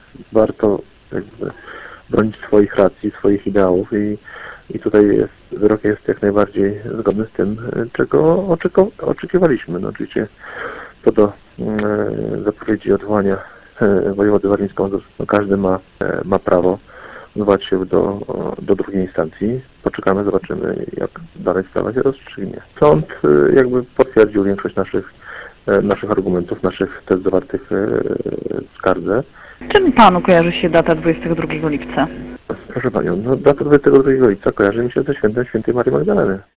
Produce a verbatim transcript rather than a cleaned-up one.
warto jakby bronić swoich racji, swoich ideałów i, i tutaj jest, wyrok jest jak najbardziej zgodny z tym, czego oczeko, oczekiwaliśmy. No oczywiście co do e, zapowiedzi odwołania e, wojewody warmińskiego, no każdy ma, e, ma prawo odwołać się do, do drugiej instancji. Poczekamy, zobaczymy, jak dalej sprawa się rozstrzygnie. Sąd e, jakby potwierdził większość naszych, e, naszych argumentów, naszych tez zawartych e, w skardze. Czym panu kojarzy się data dwudziestego drugiego lipca? Proszę panią, no data dwudziestego drugiego lipca kojarzy mi się ze świętem świętej Marii Magdaleny.